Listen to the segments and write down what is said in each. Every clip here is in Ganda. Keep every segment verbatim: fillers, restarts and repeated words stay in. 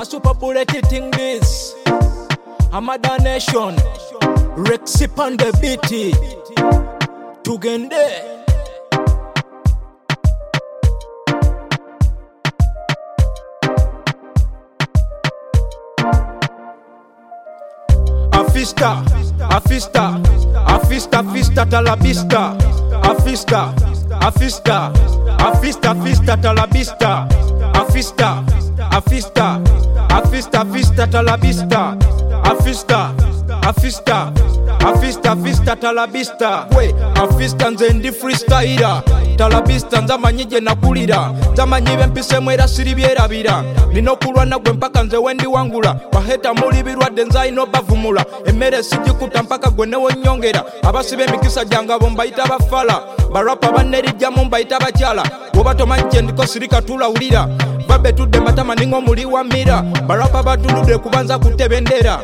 a super bullet hitting this. I'm a nation. Rexip on the beat. Tugende. Afista, afista, afista, afista, talabista. Afista, afista, afista, afista, talabista. Afista, afista, afista, afista, talabista. Afista, afista, afista, afista, talabista. We, afista nze ndi freestyler. Talabista nze amanyi gye nakulira. Nze amanyi bempise mwera siri byerabira. Nina okulwana gwe mpaka nze wendi wangula. Baheta muli birwadde nze ayina obavumula. Emmere sigikuta mpaka gwe ne wonnyongera. Abasiba emikisa gyange abo mbayita bafala. Barapa bannerijjamu mbayita bakyala. Woba tomanyi kye ndiko sirika tulawulira. Babe tudde matama ningo muli wa mira. Barapa batuludde kubanza kutebendera.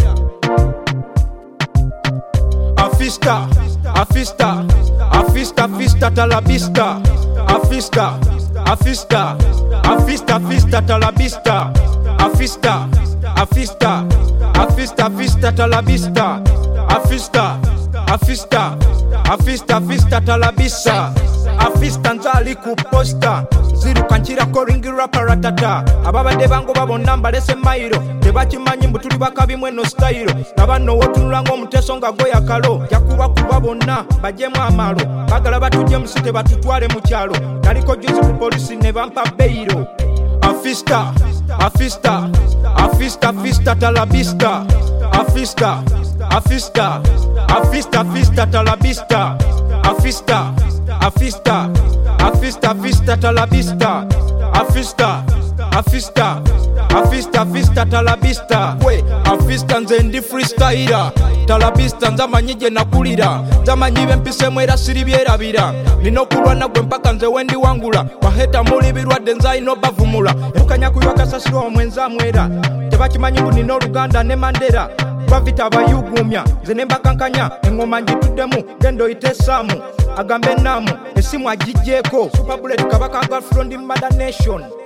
Afista, afista, afista, afista, talabista. Afista, afista, afista, afista, talabista. Afista, afista, afista, afista, talabista. Afista, afista, afista, afista, talabista. Afista nzali ku posta. Ziruka nkirako ringira paratata. Ababadde bango babonna mbalese mairo. Tebakimanyi mbu tuli bakabi mweno style. Nabano wotunula ng'omuteso nga goya kalo. Jakuba kuba bonna bajjemu amalo. Bagala batujje mu site batutwale mu kyalo. Naliko juzi ku polisi ne bampa beiro. Afista, afista, afista, afista, talabista. Afista, afista, afista, afista, talabista. Afista, afista, afista, afista, talabista. Afista, afista, afista, afista, talabista. We, afista nze ndi freestyler. Talabista nze amanyi gye nakulira. Nze amanyi bempise mwera siri byerabira. Nina okulwana gwe mpaka nze wendi wangula. Baheta muli birwadde nze ayina obavumula. Empukanya kuyiwa kasasiro omwenzi amwera. Tebakimanyi mbu nina Oluganda ne Mandera. Bavita bayugumya nze ne mbakankanya. Engoma ngituddemu genda oyite Esaamu. Agambe Namu esimu agijjeeko. Super bullet kabaka girlfriend in Mother Nation.